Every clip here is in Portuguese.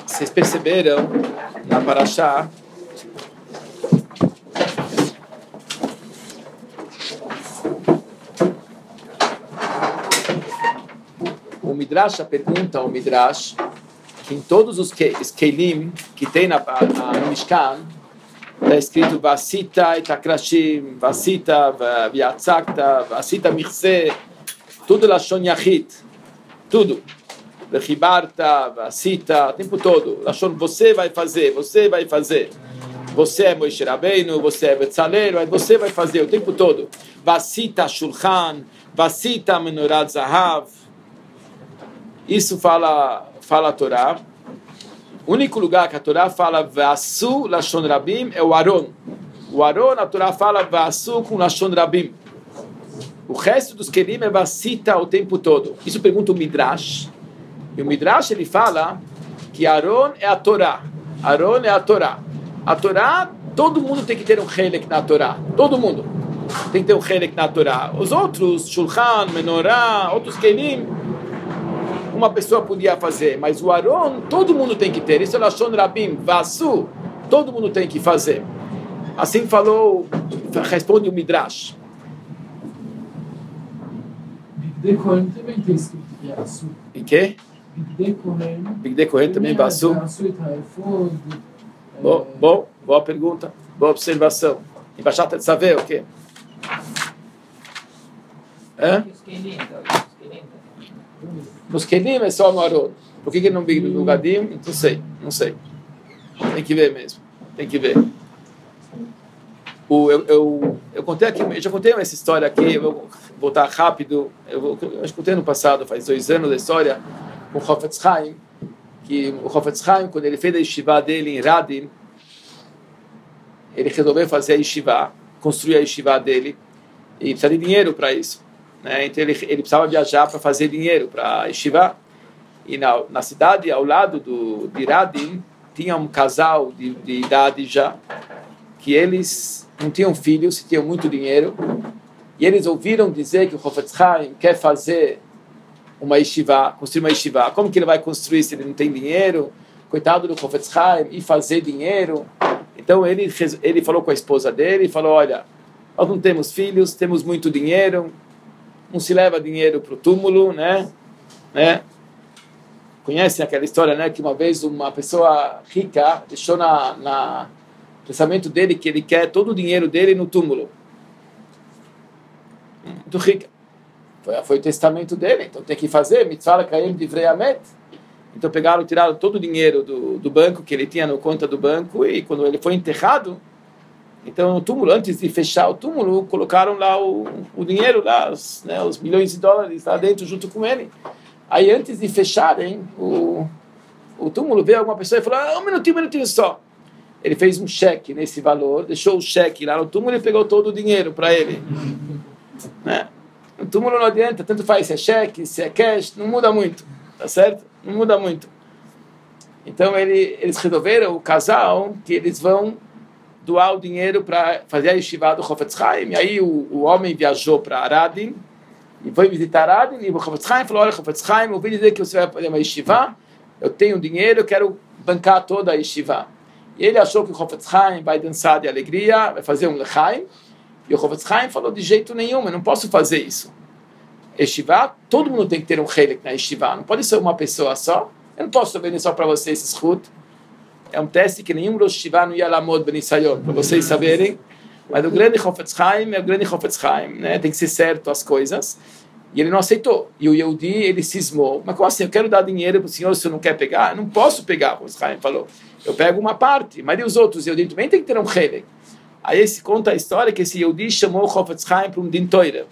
Vocês perceberam na Parashá o Midrash pergunta ao Midrash que em todos os Keilim que tem no Mishkan está escrito Vasita itakrashim, Vasita viatzakta, Vasita michse, tudo Lashon Yachid, tudo. Vechibarta, Vasita, o tempo todo. Lashon, você vai fazer, você vai fazer. Você é Moshe Rabbeinu, você é Betzalel, você vai fazer o tempo todo. Vasita Shulchan, Vasita Menorat Zahav. Isso fala a Torá. O único lugar que a Torá fala Vasu Lashon Rabim é o Aron. O Aron, a Torá fala Vasu com Lashon Rabim. O resto dos Kelim é Vasita o tempo todo. Isso pergunta o Midrash. E o Midrash ele fala que Aron é a Torá. Aron é a Torá. A Torá, todo mundo tem que ter um Helek na Torá. Todo mundo tem que ter um Helek na Torá. Os outros, Shulchan, Menorá, outros Kelim, uma pessoa podia fazer. Mas o Aron, todo mundo tem que ter. Isso é Lashon Rabim, Vasu, todo mundo tem que fazer. Assim falou, responde o Midrash. Também tem escrito Vasu. Em quê? Bigdei Kohen também, Vasu. Boa pergunta, boa observação. Embaixada de saber o quê? Nos Kelim é só no Aron. Por que não Bigdei no Gadim? Não sei. Tem que ver mesmo, tem que ver. Eu contei aqui, eu já contei essa história aqui, eu vou voltar rápido. Eu acho que contei no passado, faz 2 anos da história, com o Chofetz Chaim, que o Chofetz Chaim, quando ele fez a yeshiva dele em Radin, ele resolveu fazer a yeshiva, construir a yeshiva dele, e precisava de dinheiro para isso, né? Então ele precisava viajar para fazer dinheiro para a yeshiva, e na cidade ao lado de Radin tinha um casal de idade já, que eles não tinham filhos, tinham muito dinheiro, e eles ouviram dizer que o Chofetz Chaim quer fazer uma yeshiva, construir uma yeshiva. Como que ele vai construir se ele não tem dinheiro? Coitado do Chofetz Chaim, e fazer dinheiro. Então ele falou com a esposa dele, e falou, olha, nós não temos filhos, temos muito dinheiro, não se leva dinheiro para o túmulo, né? Conhecem aquela história, né? Que uma vez uma pessoa rica deixou na pensamento dele que ele quer todo o dinheiro dele no túmulo. Muito rica. Foi o testamento dele, então tem que fazer mitzvah l'kayem divrei hamet. Então tiraram todo o dinheiro do banco que ele tinha na conta do banco, e quando ele foi enterrado, então no túmulo, antes de fechar o túmulo, colocaram lá o dinheiro lá, os milhões de dólares lá dentro junto com ele. Aí antes de fecharem o túmulo, veio alguma pessoa e falou, um minutinho só. Ele fez um cheque nesse valor, deixou o cheque lá no túmulo e pegou todo o dinheiro para ele. Né? No túmulo não adianta, tanto faz se é cheque, se é cash, não muda muito, tá certo? Não muda muito. Então eles resolveram, o casal, que eles vão doar o dinheiro para fazer a yeshiva do Chofetz Chaim. E aí o homem viajou para Radin e foi visitar Radin, e o Chofetz Chaim falou, olha Chofetz Chaim, eu ouvi dizer que você vai fazer uma yeshiva, eu tenho dinheiro, eu quero bancar toda a yeshiva. E ele achou que o Chofetz Chaim vai dançar de alegria, vai fazer um lechaim. E o Chofetz Chaim falou, de jeito nenhum, eu não posso fazer isso. Yeshiva, todo mundo tem que ter um helek na yeshiva, não pode ser uma pessoa só. Eu não posso vender só para vocês esses chut. É um teste que nenhum Rosh Yeshiva não ia lamod benisayon, para vocês saberem. Mas o grande Chofetz Chaim é o grande Chofetz Chaim, né? Tem que ser certo as coisas. E ele não aceitou. E o Yehudi, ele cismou. Mas como assim? Eu quero dar dinheiro para o senhor, se eu não quer pegar? Eu não posso pegar, o Chofetz Chaim falou. Eu pego uma parte, mas e os outros? Yehudi também tem que ter um helek. Aí se conta a história que esse Yehudi chamou o Chofetz Chaim para um din Torah.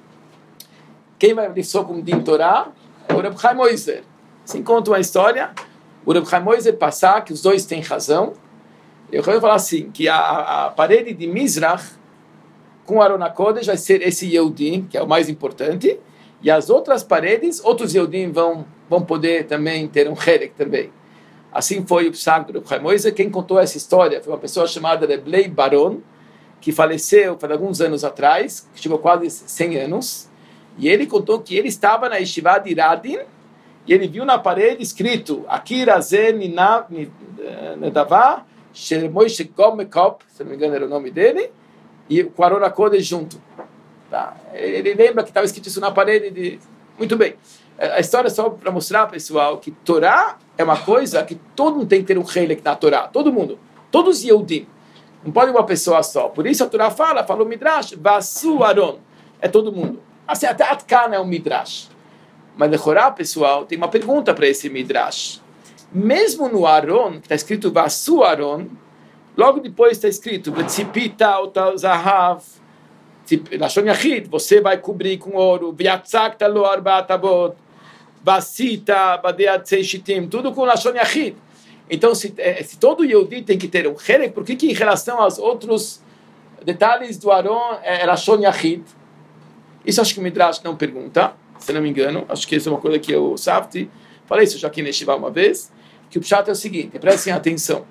Quem vai lição com um din Torah é o Reb Chaim Oizer. Assim conta uma história, o Reb Chaim Oizer passar, que os dois têm razão. Eu quero falar assim, que a parede de Mizrach com Aron HaKodesh vai ser esse Yehudi, que é o mais importante, e as outras paredes, outros Yehudim vão poder também ter um helek também. Assim foi o psaq do Reb Chaim Oizer. Quem contou essa história foi uma pessoa chamada Reblei Baron, que faleceu faz alguns anos atrás, que chegou quase 100 anos, e ele contou que ele estava na yeshiva de Radin, e ele viu na parede escrito Akira Zen Nedavá Shemoishe Gomekop, se não me engano era o nome dele, e com a Arona Kodesh junto. Tá? Ele lembra que estava escrito isso na parede. Muito bem. A história é só para mostrar, pessoal, que Torá é uma coisa que todo mundo tem que ter um Helek na Torá. Todo mundo. Todos os Yehudim. Não pode uma pessoa só. Por isso a Torá fala o Midrash, Vasu Aron. É todo mundo. Assim, até Atkana é um Midrash. Mas de Chorá, pessoal, tem uma pergunta para esse Midrash. Mesmo no Aron, que está escrito Vasu Aron, logo depois está escrito V'tzipita otal zahav, Lashon Yachid, você vai cobrir com ouro, V'yatzakta lo arbaat avot, Vasita badeat seishitim, tudo com Lashon Yachid. Então, se todo Yehudi tem que ter um Helek, por que em relação aos outros detalhes do Aron é Lashon Yachid? Isso acho que o Midrash não pergunta, se não me engano. Acho que isso é uma coisa que eu Safti falei isso já aqui neste uma vez, que o Pshat é o seguinte, prestem atenção.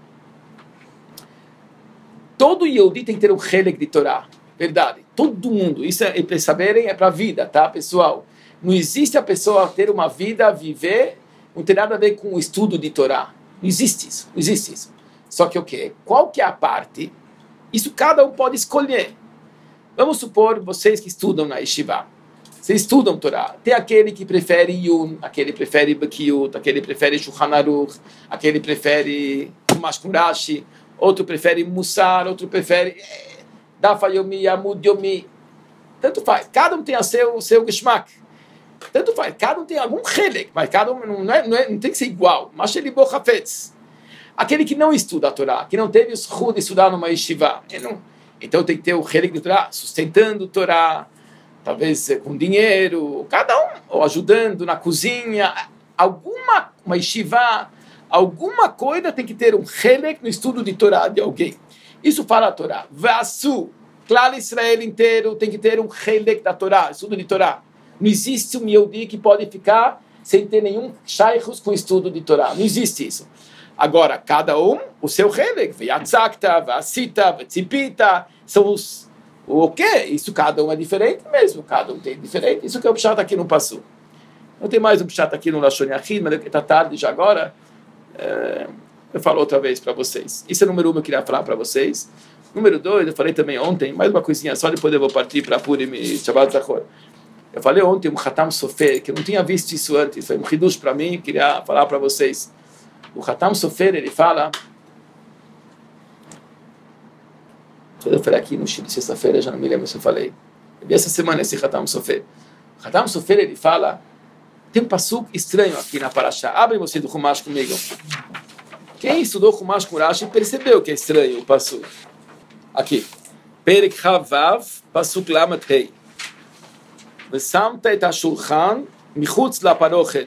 Todo Yehudi tem que ter um Helek de Torá. Verdade. Todo mundo. Isso é para saberem, é para a vida, tá, pessoal? Não existe a pessoa ter uma vida, viver, não tem nada a ver com o estudo de Torá. Não existe isso. Não existe isso. Só que o quê? Qual que é a parte? Isso cada um pode escolher. Vamos supor, vocês que estudam na Yeshiva. Vocês estudam Torá. Tem aquele que prefere Yun, aquele prefere Bekiut, aquele prefere Shulchan Aruch, aquele prefere Chumash com Rashi, outro prefere Mussar, outro prefere Dafa Yomi, Amud Yomi. Tanto faz. Cada um tem o seu Geschmack. Tanto faz. Cada um tem algum Helek, mas cada um não tem que ser igual. Mas ele Bochafetz. Aquele que não estuda a Torá, que não teve os Chud de estudar numa Yeshiva, então tem que ter o Helek de Torá, sustentando a Torá, talvez com dinheiro, cada um, ou ajudando na cozinha, uma Yeshiva, alguma coisa tem que ter um Helek no estudo de Torá de alguém. Isso fala a Torá. Vasu, claro, Israel inteiro tem que ter um Helek da Torá, estudo de Torá. Não existe um Yehudi que pode ficar sem ter nenhum shaykhus com estudo de Torá. Não existe isso. Agora, cada um, o seu Helek, V'yatzakta, V'asita, V'tzipita, são os... O quê? Isso cada um é diferente mesmo. Cada um tem diferente. Isso que é o Pshat aqui no Passu. Não tem mais um Pshat aqui no Lashon Yachid, mas está tarde já agora. Eu falo outra vez para vocês. Isso é número 1 que eu queria falar para vocês. Número 2, eu falei também ontem, mais uma coisinha só, depois eu vou partir para Purim e Shabbat Zachor. Eu falei ontem um Khatam Sofer, que eu não tinha visto isso antes, foi um hidush para mim, queria falar para vocês. O Khatam Sofer, ele fala... Eu falei aqui no Chile, sexta-feira, já não me lembro se eu falei. Eu vi essa semana esse Khatam Sofer. O Khatam Sofer, ele fala... Tem um passuco estranho aqui na Parashá. Abre você do Chumash comigo. Quem estudou Chumash com Rashi percebeu que é estranho o passuco. Aqui. Perek Chavav, passuco Lamed Hei. Vesamta et ha-shulchan michutz la-parochet.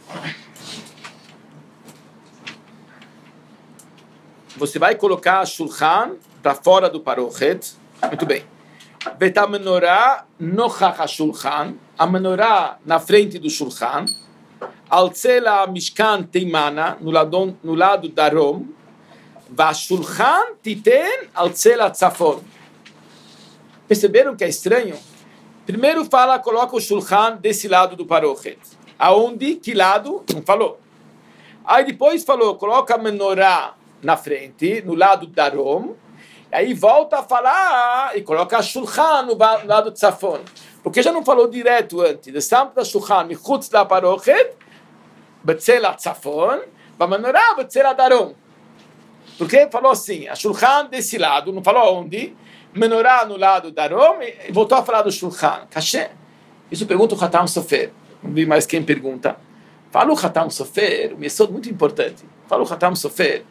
Você vai colocar a shulchan para fora do parochet. Muito bem. Veta menorá nochach ha-shulchan. A menorá na frente do shulchan. Altzela mishkan teimana, no lado darom. Va-shulchan titen altzela tzafon. Perceberam que é estranho? Primeiro fala, coloca o shulchan desse lado do parochet. Aonde? Que lado? Não falou. Aí depois falou, coloca a menorá na frente, no lado darom. Aí volta a falar e coloca a shulchan no lado tzafon. Porque já não falou direto antes. De samta shulchan michutz la parochet, betzela tzafon, va menorá betzela darom. Porque falou assim, a shulchan desse lado, não falou aonde, menorá no lado darom, e voltou a falar do shulchan. Caché. Isso pergunta o Khatam Sofer. Não vi mais quem pergunta. Fala o Khatam Sofer, um yesod muito importante. Fala o Khatam Sofer.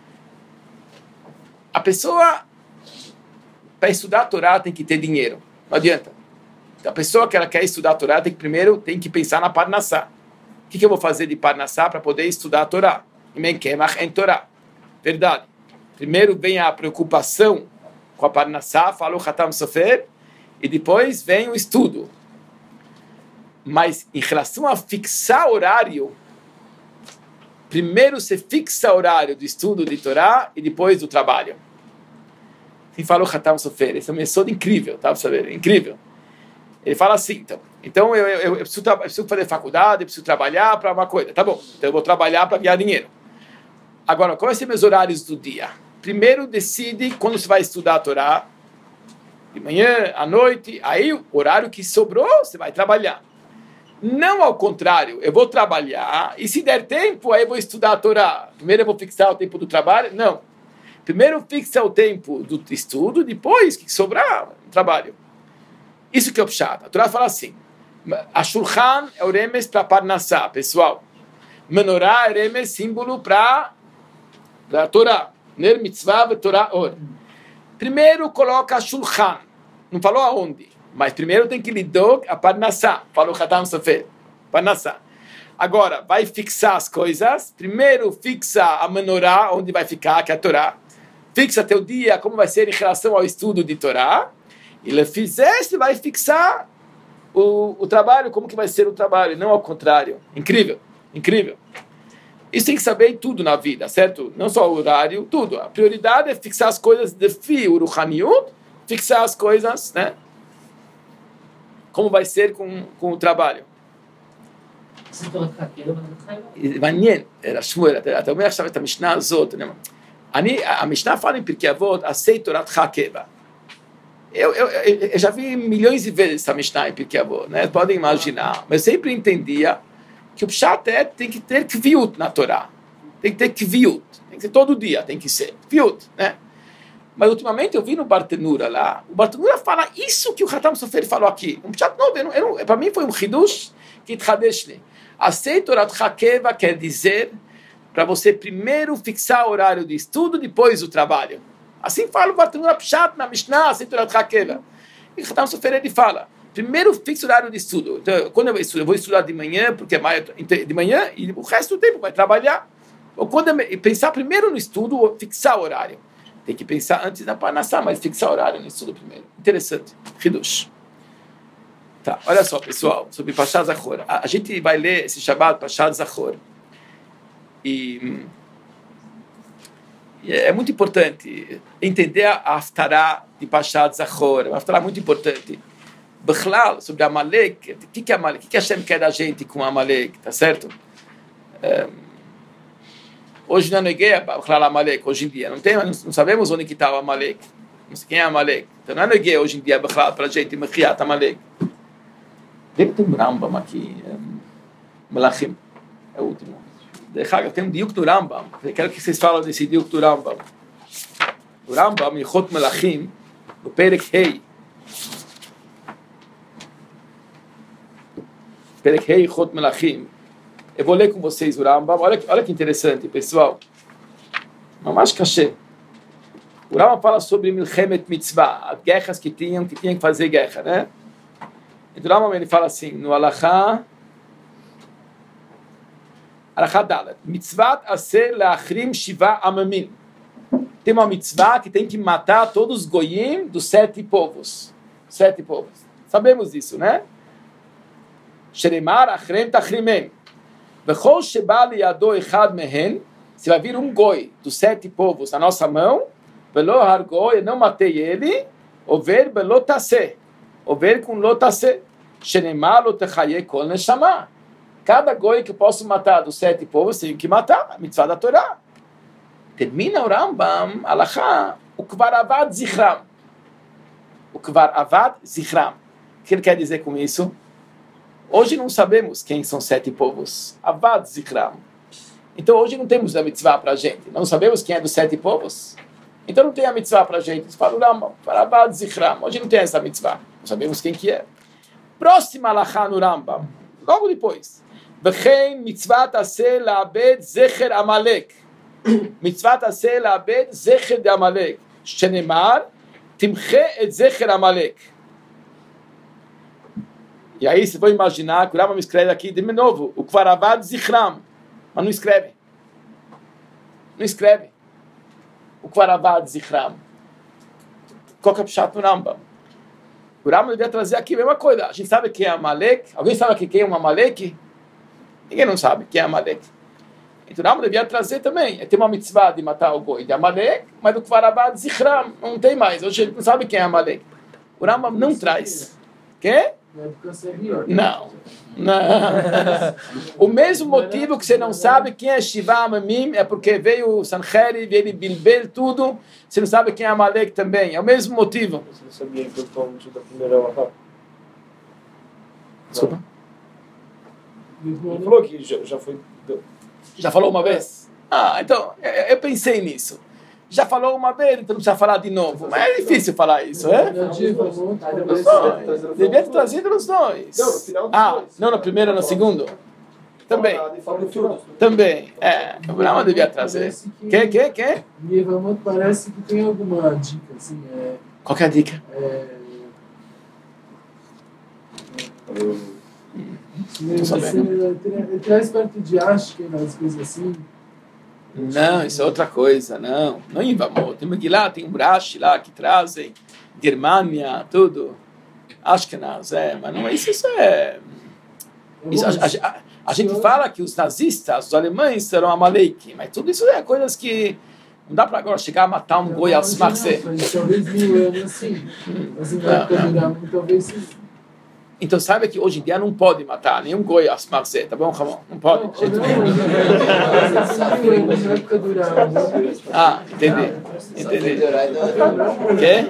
A pessoa, para estudar a Torá, tem que ter dinheiro. Não adianta. A pessoa que ela quer estudar a Torá, primeiro tem que pensar na Parnassá. O que eu vou fazer de Parnassá para poder estudar a Torá? Em Torá. Verdade. Primeiro vem a preocupação com a Parnassá, fala o Khatam Sofer, e depois vem o estudo. Mas em relação a fixar horário, primeiro você fixa horário do estudo de Torá e depois do trabalho. Assim fala o Khatam Sofer. Esse é um método incrível, tá? Pra saber? Incrível. Ele fala assim, então. Então, eu preciso fazer faculdade, eu preciso trabalhar para uma coisa. Tá bom, então eu vou trabalhar para ganhar dinheiro. Agora, quais são meus horários do dia? Primeiro, decide quando você vai estudar a Torá. De manhã, à noite. Aí, o horário que sobrou, você vai trabalhar. Não ao contrário, eu vou trabalhar e se der tempo, aí eu vou estudar a Torá. Primeiro eu vou fixar o tempo do trabalho? Não. Primeiro fixa o tempo do estudo, depois, que sobrar, trabalho. Isso que é o pshat. A Torá fala assim, a Shulchan é o remes para Parnassá, pessoal. Menorá é remes, símbolo para a Torá. Ner mitzvah ve Torá or. Primeiro coloca a Shulchan. Não falou aonde. Mas primeiro tem que lidar a Parnassá. Falou Khatam Sofer. Parnassá. Agora, vai fixar as coisas. Primeiro fixa a menorá, onde vai ficar, que é a Torá. Fixa teu dia, como vai ser em relação ao estudo de Torá. E ele fizer, você vai fixar o trabalho, como que vai ser o trabalho, não ao contrário. Incrível, incrível. Isso tem que saber tudo na vida, certo? Não só o horário, tudo. A prioridade é fixar as coisas de fio, Ruhaniut, fixar as coisas, né? Como vai ser com o trabalho. מעניין, שמואל, אתה אומר עכשיו את המשנה הזאת, המשנה fala em Pirkei Avot, עשה תורתך קבע. Eu já vi milhões de vezes essa Mishnah em Pirkei Avot, né? Podem imaginar, mas eu sempre entendia que o pshat tem que ter kviut na Torá. Tem que ter kviut, tem que ser todo dia, tem que ser kviut, né? Mas ultimamente eu vi no Bartenura lá, o Bartenura fala isso que o Khatam Sofer falou aqui. Um pshat novo, para mim foi um chidush que itchadeshli. Acei Toratcha Keva quer dizer para você primeiro fixar o horário de estudo, depois o trabalho. Assim fala o Bartenura pshat na Mishnah, Acei Toratcha Keva. E o Khatam Sofer ele fala, primeiro fixa o horário de estudo. Então, quando eu vou estudar de manhã, porque é mais de manhã, e o resto do tempo vai trabalhar. Ou quando pensar primeiro no estudo, fixar o horário. Tem que pensar antes da Parnassá, mas fixar o horário no estudo primeiro. Interessante. Hidush. Tá, olha só, pessoal, sobre Pashat Zachor. A gente vai ler esse Shabbat, Pashat Zachor. E é muito importante entender a Haftarah de Pashat Zachor. É uma Haftarah muito importante. Bechlal, sobre Amalek. O que é Amalek? O que Hashem quer da gente com Amalek? Tá certo? Hoje não é Negueia, Amalek, hoje em dia. Não sabemos onde está o Amalek. Não sei quem é Amalek. Então não é Negueia hoje em dia, para a gente, Mechiat Amalek. Deve ter um Rambam aqui. Melachim. É o último. Tem um diuk do Rambam. Eu quero que vocês falem desse diuk do Rambam. O Rambam, em Chot Melachim, no Perek Hei. Perek Hei, Chot Melachim. Eu vou ler com vocês o Rambam. Olha que interessante, pessoal. Mamash Kasher. O Rambam fala sobre Milchemet Mitzvah, as guerras que tinham que fazer guerra, né? Então o Rambam ele fala assim, no Alachá Dalet, Mitzvat Aser Leachrim Shiva Amamim. Tem uma mitzvah que tem que matar todos os goyim dos 7 povos. 7 povos. Sabemos disso, né? Sheremar Achrem Tachrimem. Vechol Sheba Liado Echad Mehen. Se vai vir um goi dos 7 povos na nossa mão, Velo Hargoi, eu não matei ele, Over Belo Taseh. Over com Lotase, Shenemar Lotechaye Kol Neshama. Cada goi que eu posso matar dos 7 povos, tenho que matar, a mitzvah da Torá. Termina o Rambam, Alachá, o Kvar Avad Zichram. O Kvar Avad Zichram. O que ele quer dizer com isso? Hoje não sabemos quem são 7 povos. Avad Zichram. Então hoje não temos a mitzvah para a gente. Não sabemos quem é dos 7 povos. Então não tem a mitzvah para a gente. Eles falam, Rambam, Avad Zichram. Hoje não tem essa mitzvah. Não sabemos quem que é. Próxima alachá no Rambam. Logo depois. V'chein mitzvat aseh la'abed zecher Amalek. Mitzvat aseh la'abed zecher de Amalek. Shenemar timche et zecher Amalek. E aí você vai imaginar que o Rambam escreve aqui de novo. O Kvaravad Zichram. Mas não escreve. Não escreve. O Kvaravad Zichram. Qual que é o pshat no Rambam? O Rambam devia trazer aqui a mesma coisa. A gente sabe quem é Amalek? Alguém sabe aqui quem é um Amalek? Ninguém não sabe quem é Amalek. Então o Rambam devia trazer também. Tem uma mitzvah de matar o goi de Amalek, mas do Kvaravad Zichram não tem mais. Hoje a gente não sabe quem é Amalek. O Rambam não traz. Quê? Na época sabia. Não. O mesmo motivo que você não sabe quem é Shiva Amamim é porque veio o Sanherib, ele Bilbel, tudo. Você não sabe quem é Amalek também. É o mesmo motivo. Você não sabia que eu estou da primeira hora? Desculpa. Ele falou que já foi... Já falou uma vez? Então, eu pensei nisso. Já falou uma vez, então não precisa falar de novo. Mas é difícil falar isso, é? Devia ter trazido os dois. Não no primeiro, no segundo? Também. O Brahma devia trazer. Quê? Yevamot parece que tem alguma dica, assim, Qual que é a dica? Ele traz perto de Ashken, as coisas assim. Não, isso é outra coisa, não em Yevamot. Tem Megillah, tem um Rashi lá que trazem Germânia, tudo. Ashkenaz, mas não é isso. Isso a gente fala que os nazistas, os alemães, eram Amalek, mas tudo isso é coisas que não dá para agora chegar a matar um goi a Smarse. Talvez 1000 anos assim. Mas na época do Rambam, talvez sim. Então saiba que hoje em dia não pode matar nenhum goi a Smarse, tá bom, Ramon? Não pode. Entendi. Quê?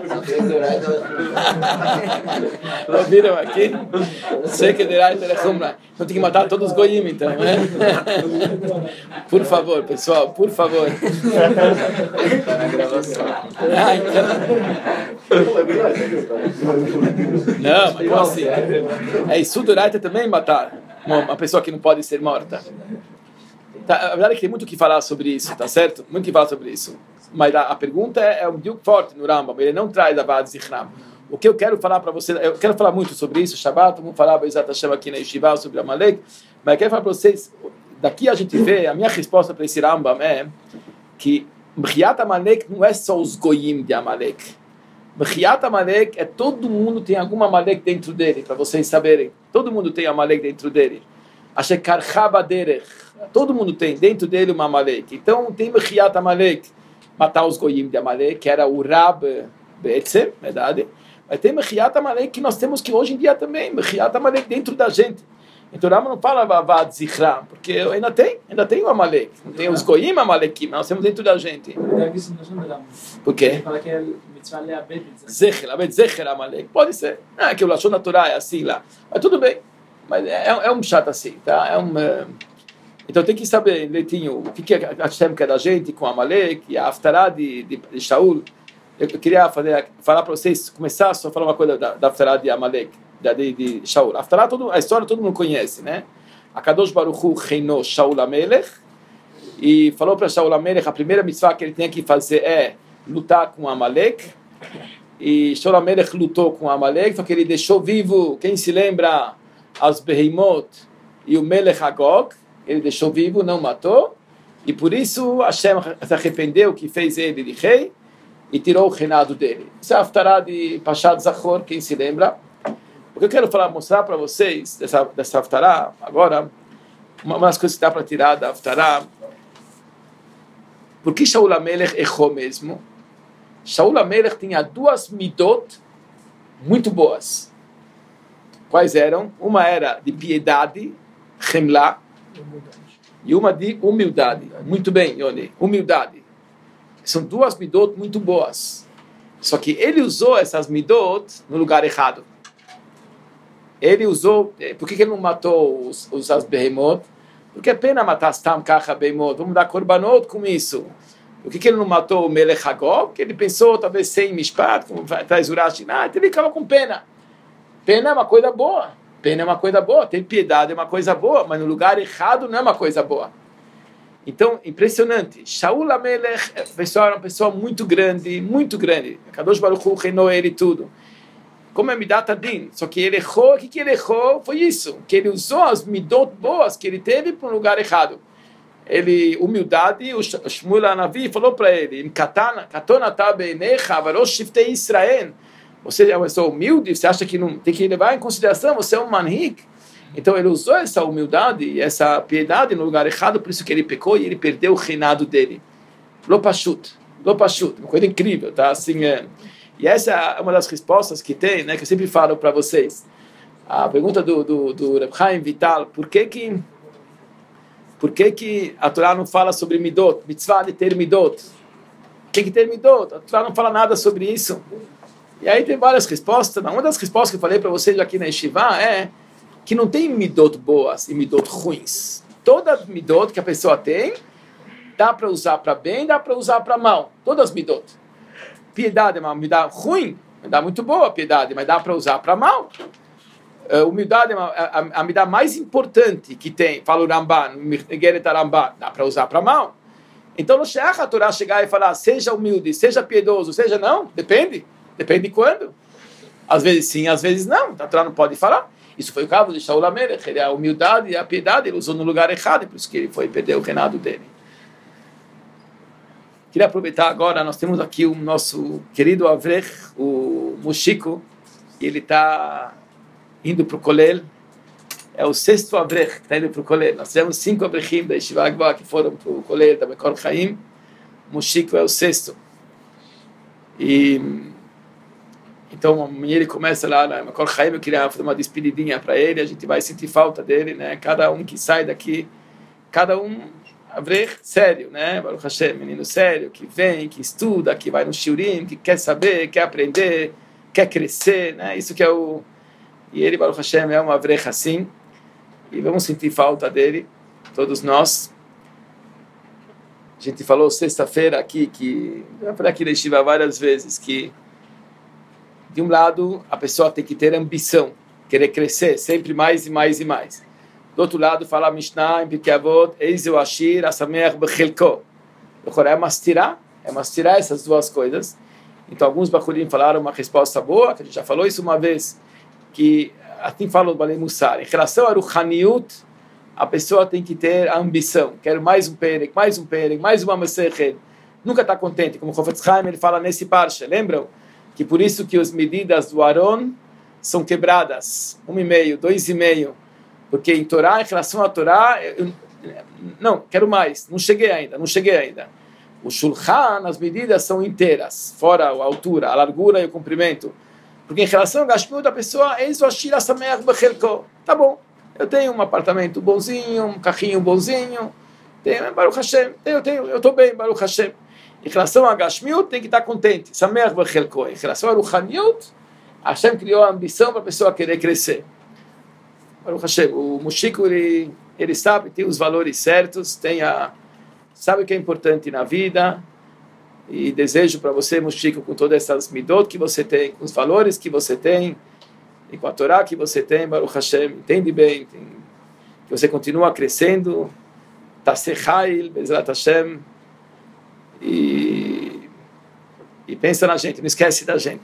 Ouviram aqui? Sei que derá telechumra. Então tem que matar todos os goyim, então, né? Por favor, pessoal, por favor. Tá na gravação. Não, mas como assim? Isso Doraita também matar uma pessoa que não pode ser morta. Tá, a verdade é que tem muito o que falar sobre isso, tá certo? Muito o que falar sobre isso. Mas a pergunta é um diuk forte no Rambam. Ele não traz a Avad Zichram. O que eu quero falar para você, eu quero falar muito sobre isso, Shabbat, vamos falar Be'ezrat Hashem aqui na Yeshiva sobre Amalek, mas eu quero falar para vocês, daqui a gente vê, a minha resposta para esse Rambam é que Mchiat Amalek não é só os goyim de Amalek. Mchiat Amalek é todo mundo tem alguma Amalek dentro dele, para vocês saberem. Todo mundo tem Amalek dentro dele. Ashekar Chabaderech. Todo mundo tem dentro dele uma Amalek. Então tem Mchiat Amalek, matar os goyim de Amalek, que era o Rab Be'etzem, verdade? Mas tem Mchiat Amalek que nós temos que hoje em dia também, Mchiat Amalek dentro da gente. Então o Rama não fala Avad Zichram, porque ainda tem o Amalek. Não tem os goyim Amalekim, nós temos dentro da gente. Por quê? Ele fala que é mitzvah leabed. Zecher Amalek. Pode ser. Que o Lashon da Torá é assim lá. Mas tudo bem. Mas é um chato assim, tá? Então tem que saber, Leitinho, o que Hashem quer da gente com Amalek e a Haftarah de Shaul. Eu queria falar para vocês, começar só a falar uma coisa da Haftarah de Amalek, de Shaul. A história todo mundo conhece, né? A Kadosh Baruch Hu reinou Shaul Amelech e falou para Shaul Amelech, a primeira mitzvah que ele tinha que fazer é lutar com Amalek. E Shaul Amelech lutou com Amalek, só que ele deixou vivo, quem se lembra, as Beheimot e o Melech Agog. Ele deixou vivo, não matou, e por isso Hashem se arrependeu que fez ele de rei e tirou o reinado dele. Isso é a Haftarah de Pashat Zachor, quem se lembra. O que eu quero mostrar para vocês dessa Haftarah, agora, uma das coisas que dá para tirar da Haftarah, por que Shaul HaMelech errou mesmo? Shaul HaMelech tinha duas midot muito boas. Quais eram? Uma era de piedade, Chemlah, e uma de humildade. Muito bem, Yoni, humildade. São duas midot muito boas. Só que ele usou essas midot no lugar errado. Ele usou... Por que ele não matou os Behemot? Porque é pena matar Stam Kacha Behemot. Vamos dar korbanot com isso. Por que ele não matou o Melech Hagog? Porque ele pensou, talvez, sem Mishpat, como traz Urashi. Então ele ficava com pena. Pena é uma coisa boa. Pena é uma coisa boa, tem piedade é uma coisa boa, mas no lugar errado não é uma coisa boa. Então, impressionante. Shaul HaMelech era uma pessoa muito grande, muito grande. Kadosh Baruch Hu reinou ele tudo. Como é Midat Adin. Só que ele errou, o que ele errou foi isso, que ele usou as midot boas que ele teve para um lugar errado. Humildade, o Shmuel Hanavi falou para ele, Katonata beinecha, varosh shiftei Israel. Você é uma pessoa humilde, você acha que não tem que levar em consideração, você é um manhig. Então ele usou essa humildade e essa piedade no lugar errado, por isso que ele pecou e ele perdeu o reinado dele. Lo pashut, uma coisa incrível, tá? Assim, E essa é uma das respostas que tem, né, que eu sempre falo para vocês. A pergunta do Reb Chaim Vital, por que a Torá não fala sobre midot, mitzvah de ter midot? Tem que ter midot, a Torá não fala nada sobre isso. E aí tem várias respostas. Uma das respostas que eu falei para vocês aqui na Yeshiva é que não tem midot boas e midot ruins. Toda midot que a pessoa tem, dá para usar para bem, dá para usar para mal. Todas as midot. Piedade é uma midá ruim, midá muito boa, piedade, mas dá para usar para mal. Humildade é a midá mais importante que tem, fala o Ramban, dá para usar para mal. Então não chega a Torá chegar e falar, seja humilde, seja piedoso, seja não, depende de quando. Às vezes sim, às vezes não, a Torá não pode falar. Isso foi o caso de Shaul HaMelech, a humildade e a piedade ele usou no lugar errado, por isso que ele foi perder o reinado dele. Queria aproveitar agora, nós temos aqui o nosso querido Avrech, o Mushiko, e ele está indo para o Kolel, é o 6º Avrech que está indo para o Kolel. Nós tivemos 5 Avrechim da Yeshiva Agba que foram para o Kolel da Mekor Chaim, o Mushiko é o 6º. E então ele começa lá na Mekor Chaim, eu queria fazer uma despedidinha para ele, a gente vai sentir falta dele, né? Cada um que sai daqui, cada um Avrech sério, né? Baruch Hashem, menino sério, que vem, que estuda, que vai no shiurim, que quer saber, quer aprender, quer crescer, né? Isso que é o... E ele, Baruch Hashem, é um Avrech assim, e vamos sentir falta dele, todos nós. A gente falou sexta-feira aqui, que já falei aqui na Yeshiva várias vezes, que de um lado a pessoa tem que ter ambição, querer crescer sempre mais e mais e mais. Do outro lado fala a Mishnah em Pirkei Avot, Eizeu Ashir Asameach Bechelko. É mastirá essas duas coisas. Então alguns bachurim falaram uma resposta boa, que a gente já falou isso uma vez, que assim fala o Balei Mussar, em relação a Ruchaniut, a pessoa tem que ter a ambição, quero mais um perek, mais uma Masechet, nunca está contente, como o Chofetz Chaim ele fala nesse parsha, lembram? Que por isso que as medidas do Aron são quebradas, 1,5, 2,5, porque em Torá, em relação à Torá, não, quero mais, não cheguei ainda. O Shulchan, as medidas são inteiras, fora a altura, a largura e o comprimento. Porque em relação ao Gashmiut, a pessoa, tá bom, eu tenho um apartamento bonzinho, um carrinho bonzinho, tenho, Baruch Hashem, eu estou bem, Baruch Hashem. Em relação a Gashmiut, tem que estar contente. Em relação a Ruchaniut, Hashem criou a ambição para a pessoa querer crescer. Baruch Hashem, o Mushiko, ele sabe, tem os valores certos, sabe o que é importante na vida, e desejo para você, Mushiko, com todas essas midot que você tem, com os valores que você tem, e com a Torá que você tem, Baruch Hashem, entende bem, que você continua crescendo, Tasechail, Bezrat Hashem, e pensa na gente, não esquece da gente.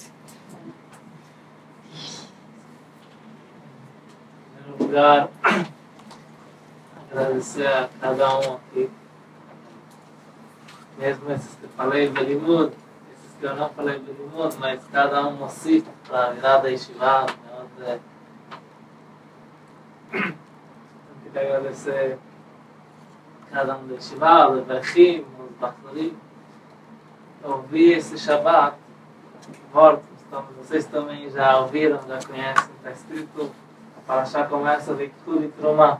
Em primeiro lugar, agradecer a cada um aqui, mesmo esses que eu falei Belimud, esses que eu não falei Belimud, mas cada um mostra para a virada Yeshiva. Eu queria agradecer cada um da Yeshiva, os Berchim, os Bachurim. Eu ouvi esse Shabbat, vocês também já ouviram, já conhecem, está escrito, a Parashá começa Veikhu de Trumá.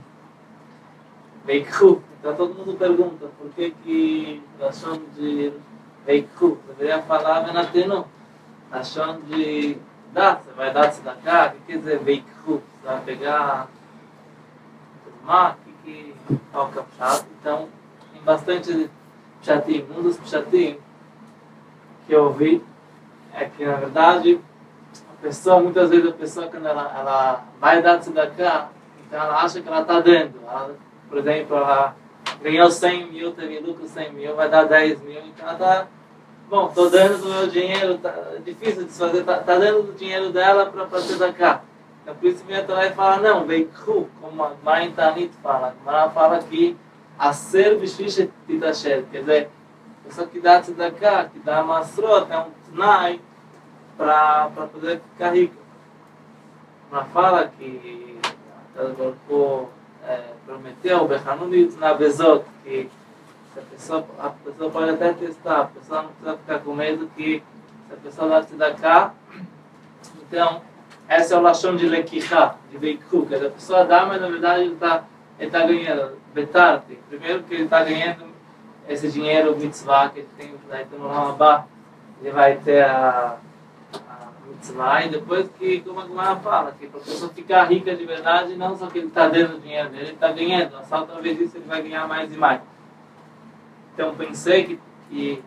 Veikhu, então todo mundo pergunta por que nós chamamos de Veikhu, deveria falar Venatenu, nós chamamos de dar, você vai dar tzedakah, o que quer dizer Veikhu? Você vai pegar Trumá, qual que é o pshat? Então, tem bastante pshatim, um dos pshatim que eu ouvi é que, na verdade, muitas vezes a pessoa, quando ela vai dar tzedakah, então ela acha que ela está dando. Por exemplo, ela ganhou 100 mil, teve lucro 100 mil, vai dar 10 mil, então ela está, bom, estou dando do meu dinheiro, é difícil de fazer, está dando do dinheiro dela para tzedakah. Então, por isso, minha Torá fala, não, Veikhu, como a Marin Tanit fala, ela fala que a ser bishvishet titasher, quer dizer, a pessoa que dá tzedakah, que dá masrot, é um tnai para poder ficar rico. Ela fala que o prometeu, Bechanunit na Bezot, que a pessoa pode até testar, a pessoa não precisa ficar com medo que se a pessoa dá tzedakah, então Essa é o lashon de lekichá, de veikhu, que a pessoa dá, mas na verdade ele tá ganhando. Betarte, primeiro que ele está ganhando esse dinheiro mitzvah que ele tem no Ramabá, ele vai ter a mitzvah, e depois que, como a Gemara fala, que para a pessoa ficar rica de verdade, não só que ele está dando o dinheiro dele, ele está ganhando, a outra vez isso ele vai ganhar mais e mais. Então pensei que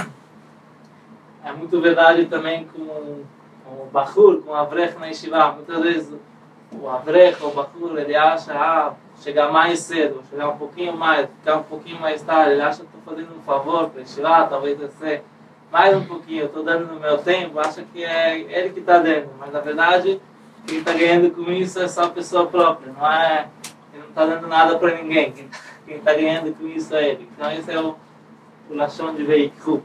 é muito verdade também com o Bachur, com o Avrech na Yeshiva. Muitas vezes o Avrech ou o Bachur, ele acha, chegar mais cedo, chegar um pouquinho mais, ficar um pouquinho mais tarde, ele acha que estou fazendo um favor para Yeshiva, talvez descer mais um pouquinho, eu estou dando no meu tempo, acha que é ele que está dando, mas na verdade quem está ganhando com isso é só a pessoa própria, não é, ele não está dando nada para ninguém, quem está ganhando com isso é ele. Então esse é o lashon de veikhu.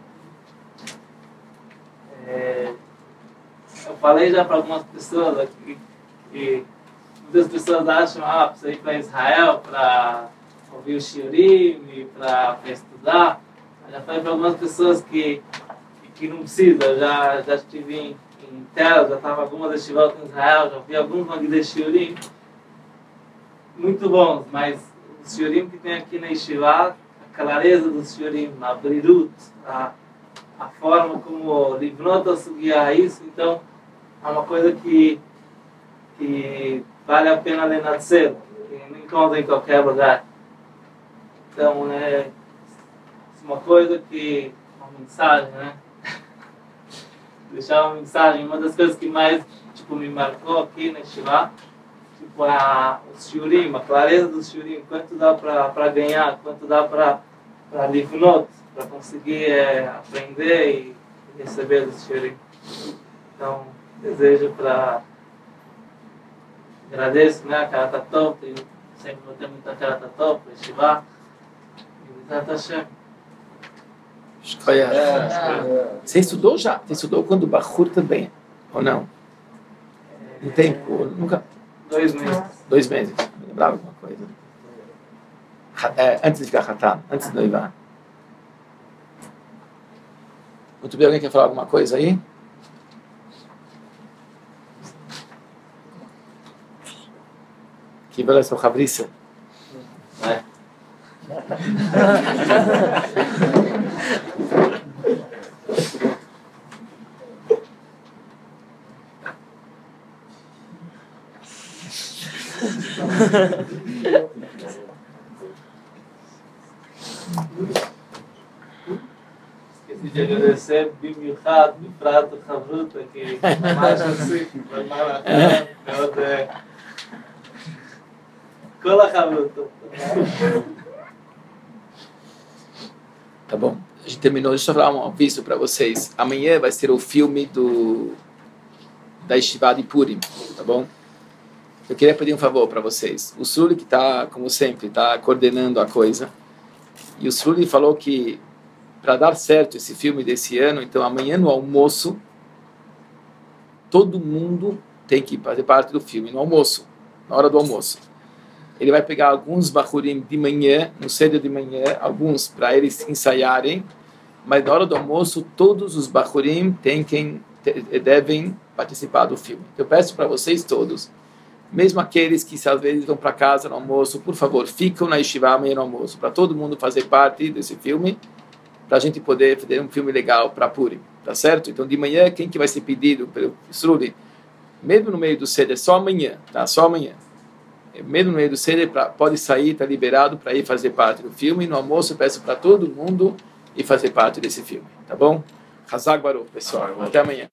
Eu falei já para algumas pessoas aqui que muitas pessoas acham, precisa ir para Israel para ouvir o shiurim, para estudar. Eu já falei para algumas pessoas que não precisa. Já estive em Tel, já estava algumas estivadas em Israel, já vi alguns magidei shiurim muito bons, mas o shiurim que tem aqui na Yeshiva, a clareza do shiurim, a brirut, a forma como livnot a sugia isso, então é uma coisa que vale a pena ler na Tzedek, que não encontra em qualquer lugar. Então é uma coisa que, uma mensagem, né? Deixar uma mensagem, uma das coisas que mais me marcou aqui na Yeshiva, o shiurim, a clareza do shiurim, quanto dá para ganhar, quanto dá para livnot, para conseguir aprender e receber do shiurim. Então, desejo agradeço, né, a Karatatov, eu sempre vou ter muita Karatatov para Yeshiva, e Bezrat Hashem. Você estudou já? Você estudou quando o Bachur também? Ou não? Um tempo? Nunca? 2 meses. 2 meses. Me lembrava alguma coisa. Antes de ficar Hatan, antes de noivar. Muito bem, alguém quer falar alguma coisa aí? Que beleza, Fabrício. Esqueci de agradecer bimichad, prato Havruta, que mais assim, foi mais Cola Havruta. Tá bom. A gente terminou. Deixa eu falar um aviso para vocês. Amanhã vai ser o filme da Yeshiva de Purim, tá bom? Eu queria pedir um favor para vocês. O Suli, que está, como sempre, está coordenando a coisa. E o Suli falou que para dar certo esse filme desse ano, então amanhã no almoço, todo mundo tem que fazer parte do filme, no almoço, na hora do almoço. Ele vai pegar alguns bachurim de manhã, no cedo de manhã, alguns para eles ensaiarem, mas na hora do almoço, todos os bachurim devem participar do filme. Eu peço para vocês todos, mesmo aqueles que às vezes vão para casa no almoço, por favor, ficam na Yeshiva amanhã no almoço, para todo mundo fazer parte desse filme, para a gente poder fazer um filme legal para Purim, tá certo? Então, de manhã, quem que vai ser pedido pelo Sruli? Mesmo no meio do Seder, só amanhã, tá? Só amanhã. Mesmo no meio do Seder, pode sair, está liberado para ir fazer parte do filme. No almoço, eu peço para todo mundo ir fazer parte desse filme, tá bom? Hazak Baruch, pessoal. Até amanhã.